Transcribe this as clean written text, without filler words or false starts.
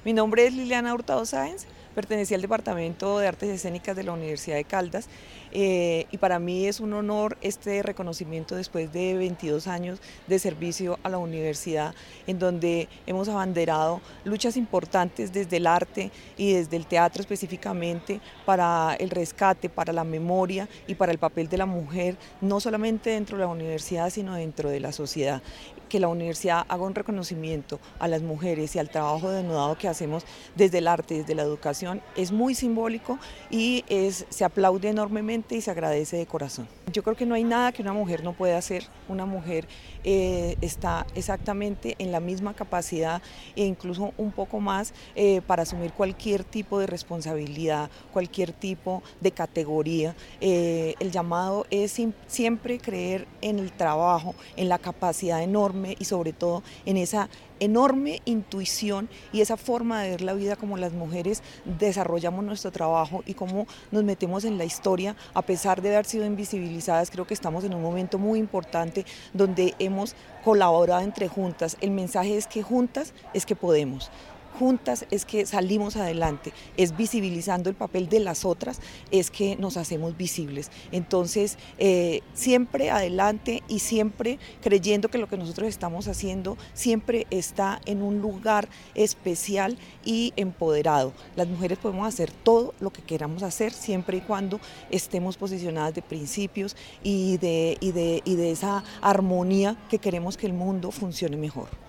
Mi nombre es Liliana Hurtado Sáenz, pertenecía al Departamento de Artes Escénicas de la Universidad de Caldas y para mí es un honor este reconocimiento después de 22 años de servicio a la universidad, en donde hemos abanderado luchas importantes desde el arte y desde el teatro específicamente para el rescate, para la memoria y para el papel de la mujer, no solamente dentro de la universidad, sino dentro de la sociedad. Que la universidad haga un reconocimiento a las mujeres y al trabajo denodado que hacemos desde el arte, desde la educación, es muy simbólico y se aplaude enormemente y se agradece de corazón. Yo creo que no hay nada que una mujer no pueda hacer. Una mujer está exactamente en la misma capacidad e incluso un poco más para asumir cualquier tipo de responsabilidad, cualquier tipo de categoría. El llamado es siempre creer en el trabajo, en la capacidad enorme y sobre todo en esa enorme intuición y esa forma de ver la vida como las mujeres desarrollamos nuestro trabajo y cómo nos metemos en la historia a pesar de haber sido invisibilizadas. Creo que estamos en un momento muy importante donde hemos colaborado entre juntas. El mensaje es que juntas es que podemos. Juntas es que salimos adelante, es visibilizando el papel de las otras, es que nos hacemos visibles. Entonces, siempre adelante y siempre creyendo que lo que nosotros estamos haciendo siempre está en un lugar especial y empoderado. Las mujeres podemos hacer todo lo que queramos hacer siempre y cuando estemos posicionadas de principios y de esa armonía que queremos que el mundo funcione mejor.